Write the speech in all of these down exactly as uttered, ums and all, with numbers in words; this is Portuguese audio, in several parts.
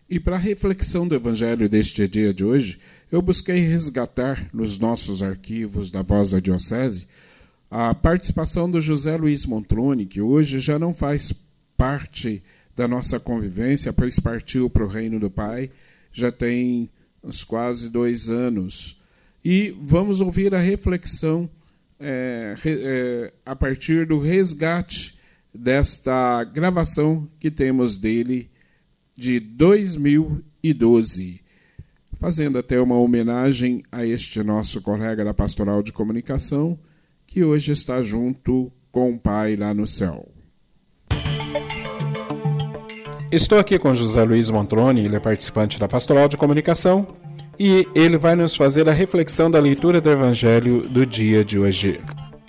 E para a reflexão do Evangelho deste dia de hoje, eu busquei resgatar nos nossos arquivos da Voz da Diocese a participação do José Luiz Montrone, que hoje já não faz parte da nossa convivência, pois partiu para o Reino do Pai, já tem uns quase dois anos. E vamos ouvir a reflexão é, é, a partir do resgate desta gravação que temos dele de dois mil e doze, fazendo até uma homenagem a este nosso colega da Pastoral de Comunicação, que hoje está junto com o Pai lá no céu. Estou aqui com José Luiz Montrone, ele é participante da Pastoral de Comunicação, e ele vai nos fazer a reflexão da leitura do Evangelho do dia de hoje.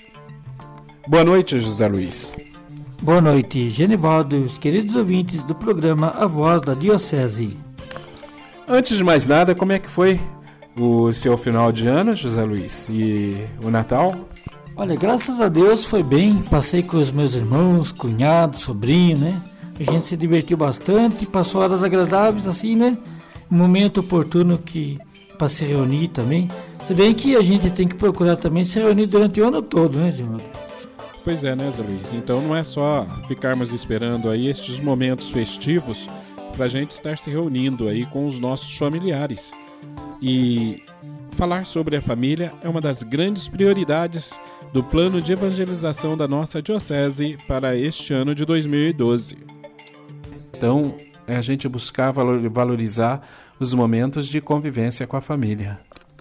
Boa noite, José Luiz. Boa noite, Genivaldo e os queridos ouvintes do programa A Voz da Diocese. Antes de mais nada, como é que foi o seu final de ano, José Luiz? E o Natal? Olha, graças a Deus foi bem. Passei com os meus irmãos, cunhado, sobrinho, né? A gente se divertiu bastante, passou horas agradáveis, assim, né? Um momento oportuno que para se reunir também. Se bem que a gente tem que procurar também se reunir durante o ano todo, né, Genivaldo? Pois é, né, Zé Luiz? Então não é só ficarmos esperando aí estes momentos festivos para a gente estar se reunindo aí com os nossos familiares. E falar sobre a família é uma das grandes prioridades do plano de evangelização da nossa diocese para este ano de dois mil e doze. Então, é a gente buscar valorizar os momentos de convivência com a família.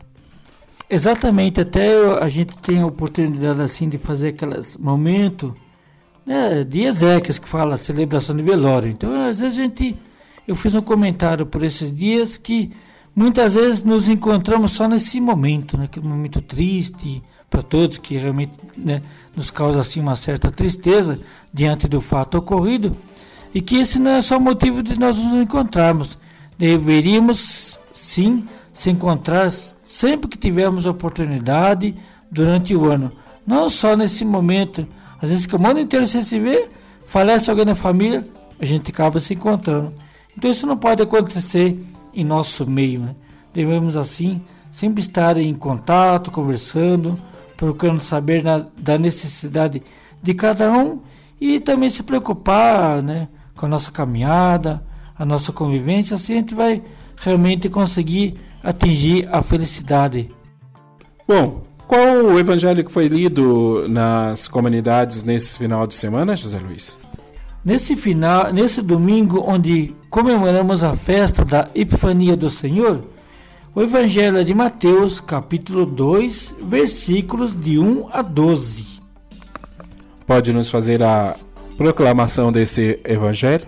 Exatamente, até a gente tem a oportunidade assim de fazer aqueles momentos, né, de exéquias que fala celebração de velório. Então, às vezes a gente, eu fiz um comentário por esses dias que muitas vezes nos encontramos só nesse momento, naquele momento triste para todos, que realmente, né, nos causa assim uma certa tristeza diante do fato ocorrido, e que esse não é só o motivo de nós nos encontrarmos. Deveríamos sim se encontrar sempre que tivermos oportunidade durante o ano, não só nesse momento. Às vezes que o mundo inteiro sem se vê, falece alguém na família, a gente acaba se encontrando. Então isso não pode acontecer em nosso meio, né? Devemos assim sempre estar em contato, conversando, procurando saber na, da necessidade de cada um e também se preocupar, né, com a nossa caminhada, a nossa convivência. Assim a gente vai realmente conseguir atingir a felicidade. Bom, qual o evangelho que foi lido nas comunidades nesse final de semana, José Luiz? Nesse final, nesse domingo, onde comemoramos a festa da Epifania do Senhor, o evangelho é de Mateus, capítulo dois, versículos de um a doze. Pode nos fazer a proclamação desse evangelho?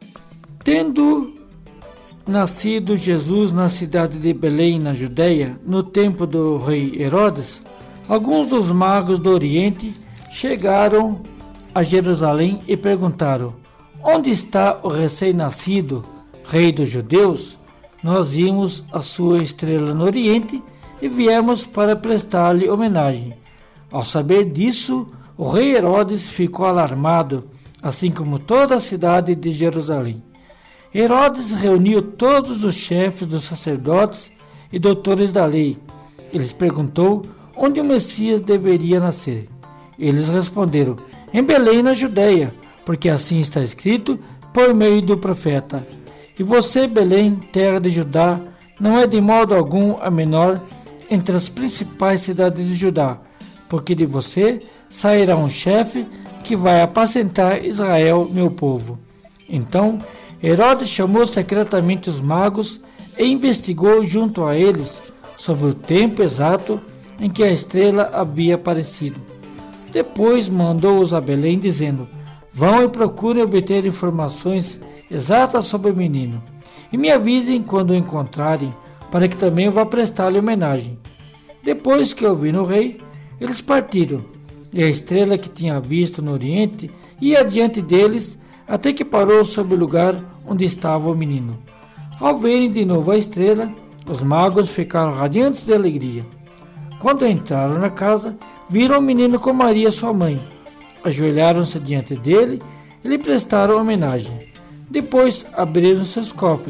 Tendo nascido Jesus na cidade de Belém, na Judéia, no tempo do rei Herodes, alguns dos magos do Oriente chegaram a Jerusalém e perguntaram: onde está o recém-nascido rei dos judeus? Nós vimos a sua estrela no Oriente e viemos para prestar-lhe homenagem. Ao saber disso, o rei Herodes ficou alarmado, assim como toda a cidade de Jerusalém. Herodes reuniu todos os chefes dos sacerdotes e doutores da lei. Eles perguntou onde o Messias deveria nascer. Eles responderam: em Belém, na Judéia, porque assim está escrito por meio do profeta: e você, Belém, terra de Judá, não é de modo algum a menor entre as principais cidades de Judá, porque de você sairá um chefe que vai apacentar Israel, meu povo. Então Herodes chamou secretamente os magos e investigou junto a eles sobre o tempo exato em que a estrela havia aparecido. Depois mandou-os a Belém, dizendo: vão e procurem obter informações exatas sobre o menino, e me avisem quando o encontrarem, para que também eu vá prestar-lhe homenagem. Depois que ouviram o rei, eles partiram, e a estrela que tinha visto no Oriente ia adiante deles, até que parou sobre o lugar onde estava o menino. Ao verem de novo a estrela, os magos ficaram radiantes de alegria. Quando entraram na casa, viram o menino com Maria, sua mãe. Ajoelharam-se diante dele e lhe prestaram homenagem. Depois abriram seus cofres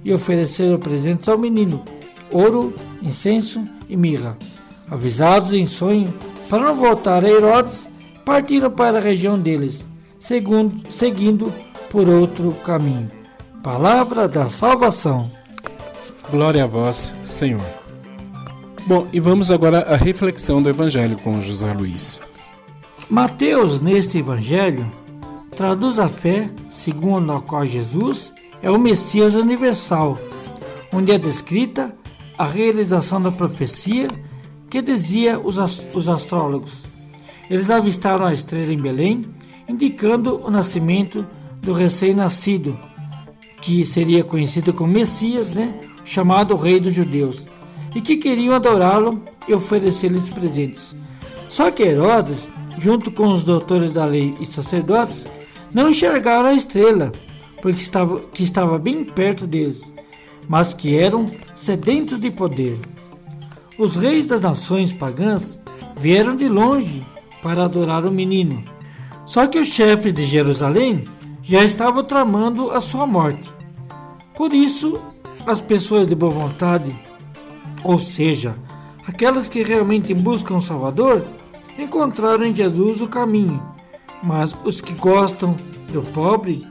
e ofereceram presentes ao menino, ouro, incenso e mirra. Avisados em sonho para não voltar a Herodes, partiram para a região deles, segundo, seguindo por outro caminho. Palavra da salvação. Glória a vós, Senhor. Bom, e vamos agora à reflexão do Evangelho com José Luiz. Mateus, neste Evangelho, traduz a fé segundo a qual Jesus é o Messias universal, onde é descrita a realização da profecia que dizia os, ast- os astrólogos. Eles avistaram a estrela em Belém, indicando o nascimento do recém-nascido, que seria conhecido como Messias, né? Chamado Rei dos Judeus, e que queriam adorá-lo e oferecer-lhes presentes. Só que Herodes, junto com os doutores da lei e sacerdotes, não enxergaram a estrela, porque estava, que estava bem perto deles, mas que eram sedentos de poder. Os reis das nações pagãs vieram de longe para adorar o menino. Só que os chefes de Jerusalém já estavam tramando a sua morte. Por isso, as pessoas de boa vontade, ou seja, aquelas que realmente buscam um Salvador, encontraram em Jesus o caminho. Mas os que gostam do pobre,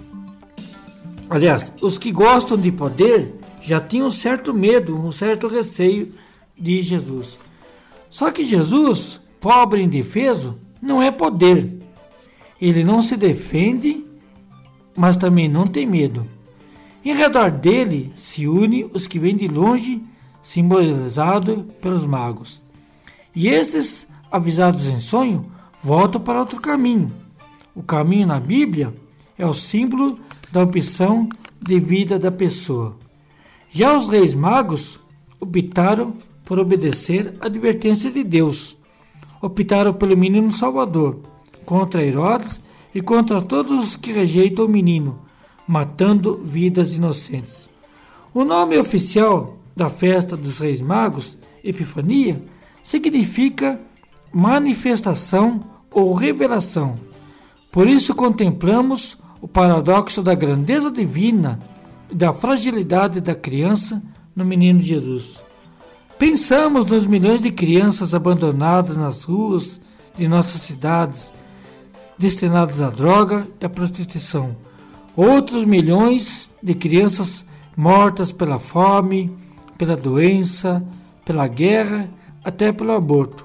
aliás, os que gostam de poder, já tinham um certo medo, um certo receio de Jesus. Só que Jesus, pobre e indefeso, não é poder. Ele não se defende, mas também não tem medo. Em redor dele se une os que vêm de longe, simbolizado pelos magos. E estes, avisados em sonho, voltam para outro caminho. O caminho na Bíblia é o símbolo da opção de vida da pessoa. Já os reis magos optaram por obedecer à advertência de Deus. Optaram pelo menino Salvador, contra Herodes e contra todos os que rejeitam o menino, matando vidas inocentes. O nome oficial da festa dos Reis Magos, Epifania, significa manifestação ou revelação. Por isso contemplamos o paradoxo da grandeza divina e da fragilidade da criança no menino Jesus. Pensamos nos milhões de crianças abandonadas nas ruas de nossas cidades, destinadas à droga e à prostituição. Outros milhões de crianças mortas pela fome, pela doença, pela guerra, até pelo aborto.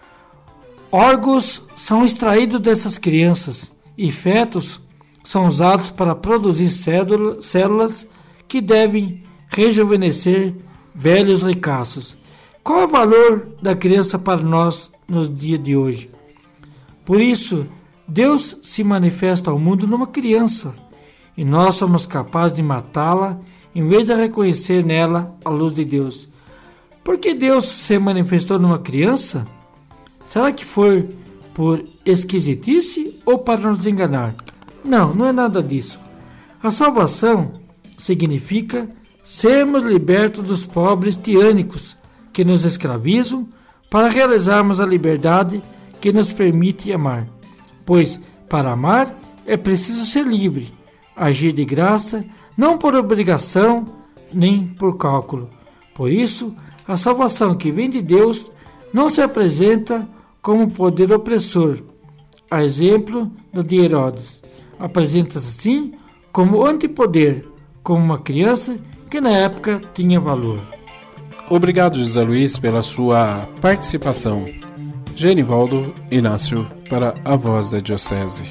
Órgãos são extraídos dessas crianças e fetos são usados para produzir células que devem rejuvenescer velhos ricaços. Qual é o valor da criança para nós nos dias de hoje? Por isso, Deus se manifesta ao mundo numa criança, e nós somos capazes de matá-la em vez de reconhecer nela a luz de Deus. Por que Deus se manifestou numa criança? Será que foi por esquisitice ou para nos enganar? Não, não é nada disso. A salvação significa sermos libertos dos pobres tirânicos que nos escravizam para realizarmos a liberdade que nos permite amar. Pois, para amar, é preciso ser livre, agir de graça, não por obrigação, nem por cálculo. Por isso, a salvação que vem de Deus não se apresenta como poder opressor, a exemplo do de Herodes. Apresenta-se assim como antipoder, como uma criança que na época tinha valor. Obrigado, José Luiz, pela sua participação. Genivaldo Inácio, para a Voz da Diocese.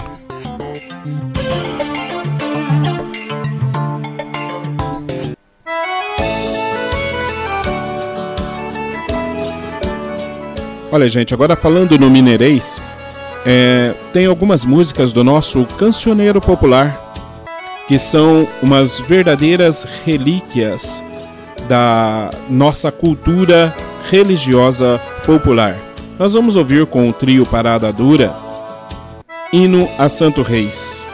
Olha, gente, agora falando no mineirês, é, tem algumas músicas do nosso cancioneiro popular que são umas verdadeiras relíquias da nossa cultura religiosa popular. Nós vamos ouvir com o trio Parada Dura, Hino a Santo Reis.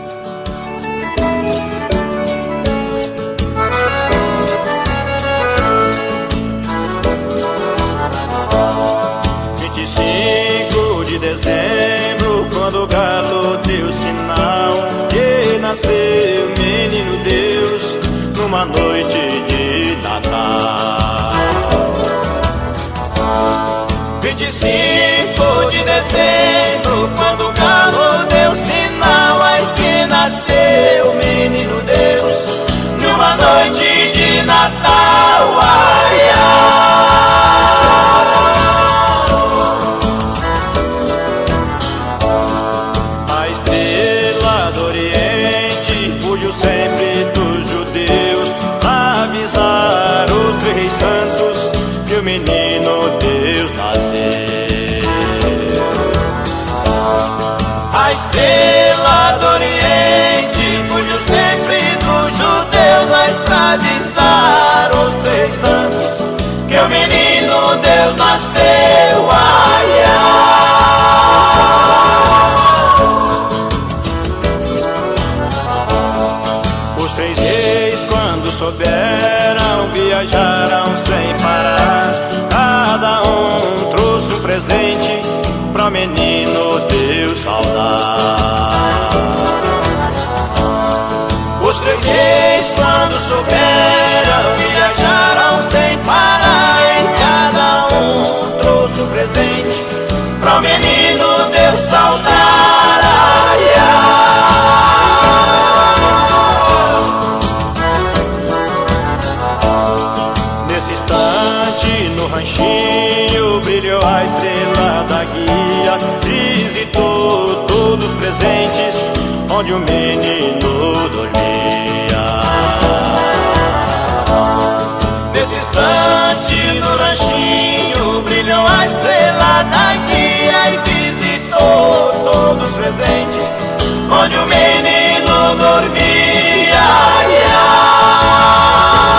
vinte e cinco de dezembro, quando o galo deu sinal que nasceu menino Deus, no numa noite de Natal. vinte e cinco de dezembro, quando o galo deu sinal, ai que nasceu o menino Deus, numa noite de Natal, ai, ai. A estrela do Oriente fugiu sempre dos judeus, a avisar os três santos que o menino Deus nasceu. A estrela do Oriente fugiu sempre dos judeus, mas pra avisar os três santos que o menino Deus nasceu, ai, ai. Os três reis, quando souberam, viajaram sem parar. Cada um trouxe um presente pra menino Deus saudar. Os três reis, quando souberam, viajaram sem parar. E cada um trouxe um presente pra menino Deus saudar, ai, ai. Nesse instante, no ranchinho, brilhou a estrela da guia, visitou todos os presentes onde o menino dormia. Nesse instante, no ranchinho, brilhou a estrela da guia e visitou todos os presentes onde o menino dormia, ai, ai.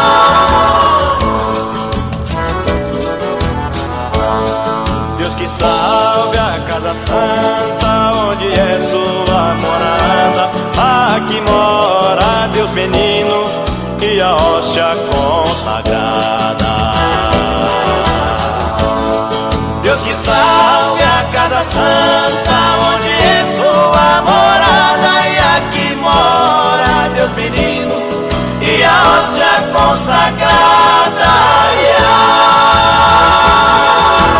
Deus que salve a casa santa, onde é sua morada. Aqui mora Deus menino e a hóstia consagrada. Deus que salve a casa santa, onde é sua morada. E aqui mora Deus menino e a hóstia consagrada, ai, ai.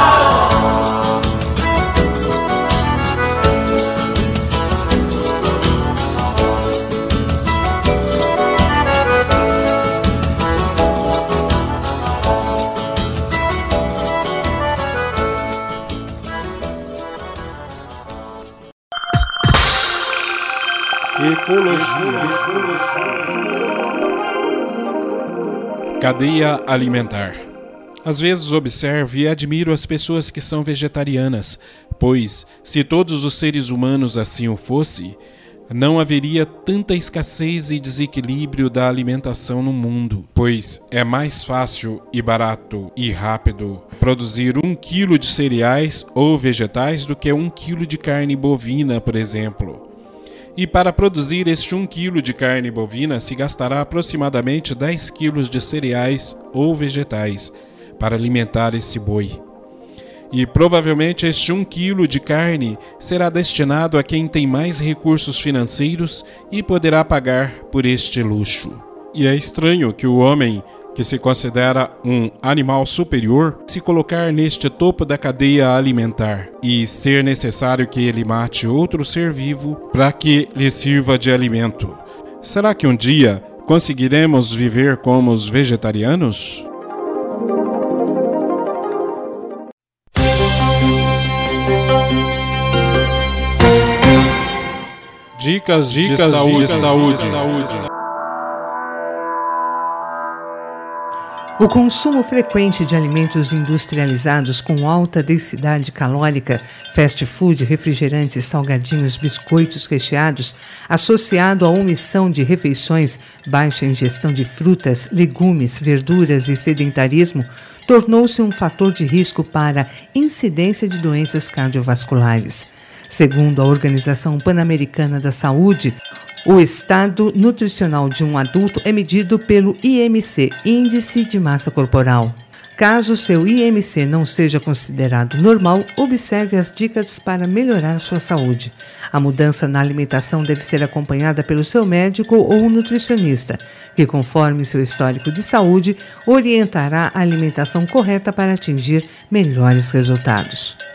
Ecologia. Cadeia alimentar. Às vezes observo e admiro as pessoas que são vegetarianas, pois, se todos os seres humanos assim o fossem, não haveria tanta escassez e desequilíbrio da alimentação no mundo, pois é mais fácil e barato e rápido produzir um quilo de cereais ou vegetais do que um quilo de carne bovina, por exemplo. E para produzir este um quilo de carne bovina se gastará aproximadamente dez quilos de cereais ou vegetais para alimentar esse boi. E provavelmente este um quilo de carne será destinado a quem tem mais recursos financeiros e poderá pagar por este luxo. E é estranho que o homem, que se considera um animal superior, se colocar neste topo da cadeia alimentar e ser necessário que ele mate outro ser vivo para que lhe sirva de alimento. Será que um dia conseguiremos viver como os vegetarianos? Dicas, dicas de saúde, de saúde, de saúde. O consumo frequente de alimentos industrializados com alta densidade calórica, fast food, refrigerantes, salgadinhos, biscoitos recheados, associado à omissão de refeições, baixa ingestão de frutas, legumes, verduras e sedentarismo, tornou-se um fator de risco para incidência de doenças cardiovasculares. Segundo a Organização Pan-Americana da Saúde, o estado nutricional de um adulto é medido pelo I M C, Índice de Massa Corporal. Caso seu I M C não seja considerado normal, observe as dicas para melhorar sua saúde. A mudança na alimentação deve ser acompanhada pelo seu médico ou nutricionista, que, conforme seu histórico de saúde, orientará a alimentação correta para atingir melhores resultados.